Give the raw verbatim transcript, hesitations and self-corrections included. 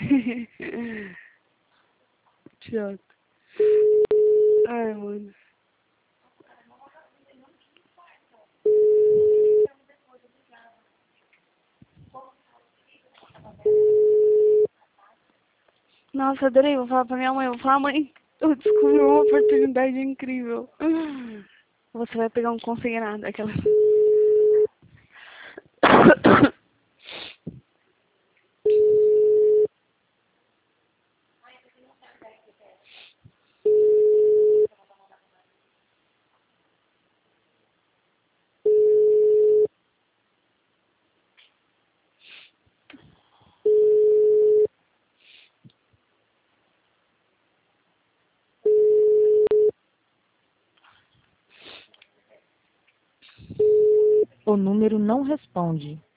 Chato. Ai, mano. Nossa, adorei. Vou falar pra minha mãe. Vou falar, mãe, eu descobri uma oportunidade incrível. Você vai pegar um consignado, aquela... O número não responde.